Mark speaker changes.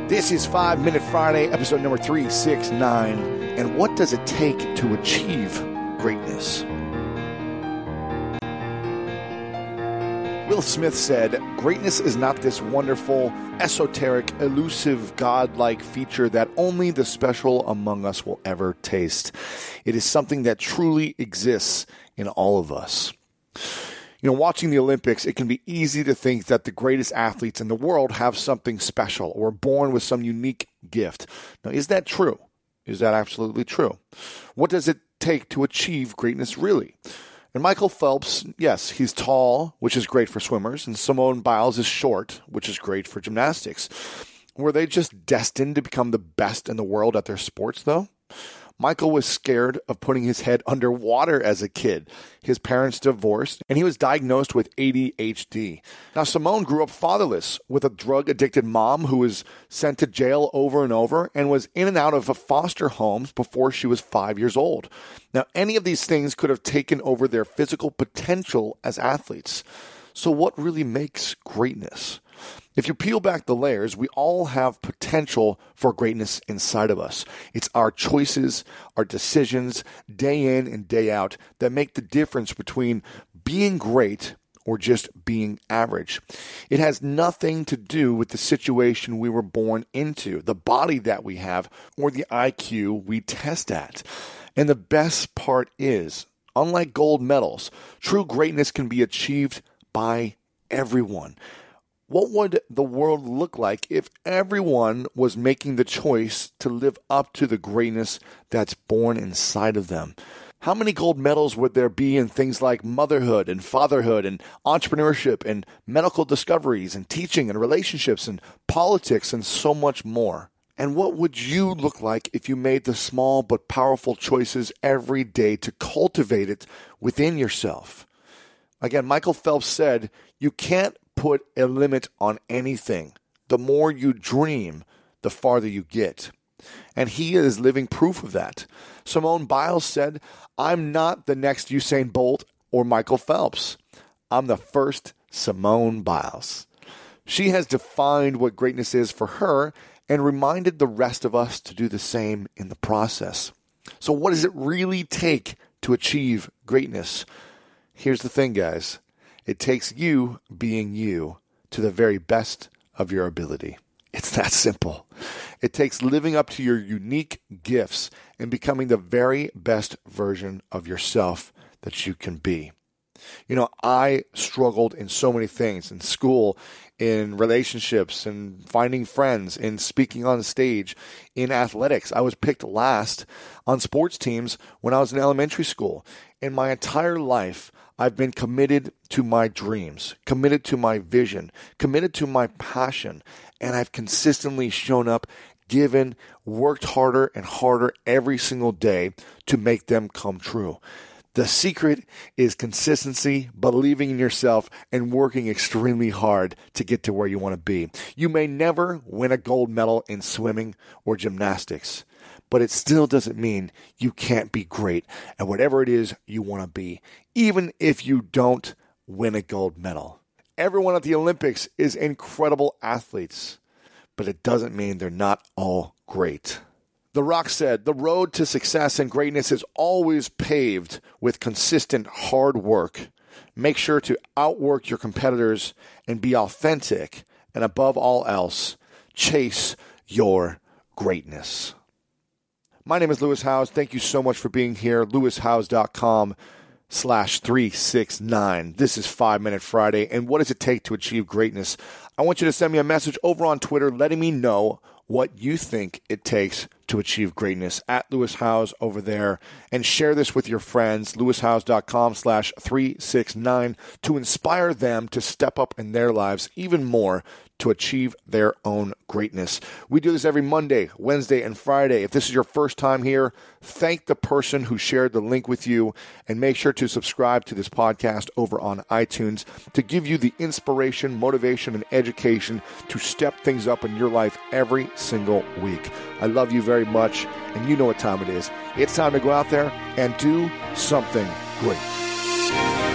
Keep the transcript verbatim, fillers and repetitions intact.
Speaker 1: This is five Minute Friday, episode number three sixty-nine. And what does it take to achieve greatness? Will Smith said, "Greatness is not this wonderful, esoteric, elusive, godlike feature that only the special among us will ever taste. It is something that truly exists in all of us." You know, watching the Olympics, it can be easy to think that the greatest athletes in the world have something special or are born with some unique gift. Now, is that true? Is that absolutely true? What does it take to achieve greatness really? And Michael Phelps, yes, he's tall, which is great for swimmers, and Simone Biles is short, which is great for gymnastics. Were they just destined to become the best in the world at their sports, though? Michael was scared of putting his head underwater as a kid. His parents divorced, and he was diagnosed with A D H D. Now, Simone grew up fatherless with a drug-addicted mom who was sent to jail over and over and was in and out of foster homes before she was five years old. Now, any of these things could have taken over their physical potential as athletes. So what really makes greatness? If you peel back the layers, we all have potential for greatness inside of us. It's our choices, our decisions, day in and day out, that make the difference between being great or just being average. It has nothing to do with the situation we were born into, the body that we have, or the I Q we test at. And the best part is, unlike gold medals, true greatness can be achieved by everyone. What would the world look like if everyone was making the choice to live up to the greatness that's born inside of them? How many gold medals would there be in things like motherhood and fatherhood and entrepreneurship and medical discoveries and teaching and relationships and politics and so much more? And what would you look like if you made the small but powerful choices every day to cultivate it within yourself? Again, Michael Phelps said, "You can't put a limit on anything. The more you dream, the farther you get." And he is living proof of that. Simone Biles said, "I'm not the next Usain Bolt or Michael Phelps. I'm the first Simone Biles." She has defined what greatness is for her and reminded the rest of us to do the same in the process. So what does it really take to achieve greatness? Here's the thing, guys. It takes you being you to the very best of your ability. It's that simple. It takes living up to your unique gifts and becoming the very best version of yourself that you can be. You know, I struggled in so many things, in school, in relationships, in finding friends, in speaking on stage, in athletics. I was picked last on sports teams when I was in elementary school. In my entire life, I've been committed to my dreams, committed to my vision, committed to my passion, and I've consistently shown up, given, worked harder and harder every single day to make them come true. The secret is consistency, believing in yourself, and working extremely hard to get to where you want to be. You may never win a gold medal in swimming or gymnastics, but it still doesn't mean you can't be great at whatever it is you want to be, even if you don't win a gold medal. Everyone at the Olympics is incredible athletes, but it doesn't mean they're not all great. The Rock said, "The road to success and greatness is always paved with consistent hard work. Make sure to outwork your competitors and be authentic, and above all else, chase your greatness." My name is Lewis Howes. Thank you so much for being here. lewis howes dot com slash three six nine. This is five Minute Friday, and what does it take to achieve greatness? I want you to send me a message over on Twitter letting me know what you think it takes to achieve greatness at Lewis Howes over there, and share this with your friends, lewis howes dot com slash three six nine, to inspire them to step up in their lives even more to achieve their own greatness. We do this every Monday, Wednesday, and Friday. If this is your first time here, thank the person who shared the link with you, and make sure to subscribe to this podcast over on iTunes to give you the inspiration, motivation, and education to step things up in your life every single week. I love you very much, and you know what time it is. It's time to go out there and do something great.